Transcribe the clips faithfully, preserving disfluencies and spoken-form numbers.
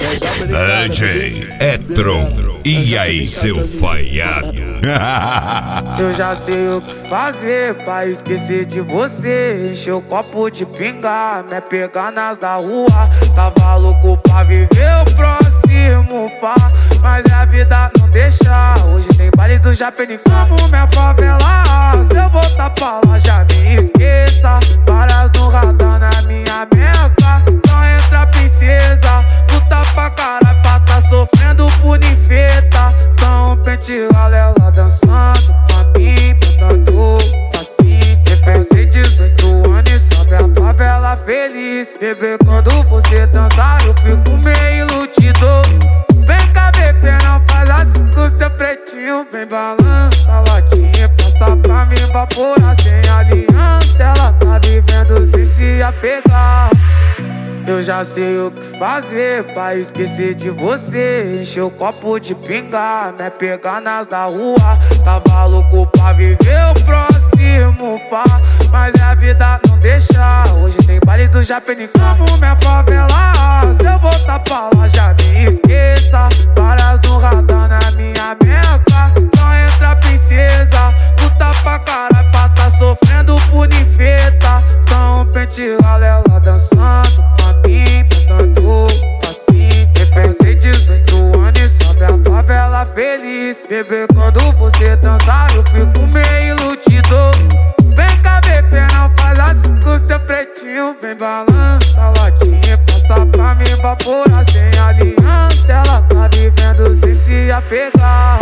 D J Etron, e aí seu falhado? Eu já sei o que fazer pra esquecer de você. Encher o copo de pinga, me pegar nas da rua. Tava louco pra viver o próximo pá, mas a vida não deixa. Hoje tem baile do Japeni como minha favela. Se eu voltar pra lá já me esqueça. Várias no radar na minha meca. Só entra princesa, luta pra caralho pra tá sofrendo por ninfeta. Só um pente galela dançando pra mim, cantando assim. Pensei dezoito anos e sobe a favela feliz. Bebê, quando você dançar eu fico meio iludido. Vem cá, bebê, não faz assim com seu pretinho. Vem balança a latinha, passa pra mim vaporar sem aliança. Ela tá vivendo sem se apegar. Eu já sei o que fazer pra esquecer de você. Encher o copo de pinga, me pegar nas da rua. Tava louco pra viver o próximo pá, mas a vida não deixa. Hoje tem baile do Japeni como minha favela. Se eu voltar pra lá já me esqueça. Várias no radar na minha meca. Só entra princesa, luta pra caralho pra tá sofrendo por ninfeta. Só um pente galela dançando pra mim, cantando assim. Pensei dezoito anos e sobe a favela feliz. Bebê, quando você dançar eu fico meio iludido. Vem cá, bebê, não faz assim com seu pretinho. Vem balança a latinha, passa pra mim vaporar sem aliança. Ela tá vivendo sem se apegar.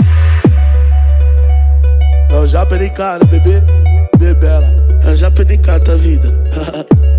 É o Japeni, cara, bebê, bebela. É o Japeni, tá vida.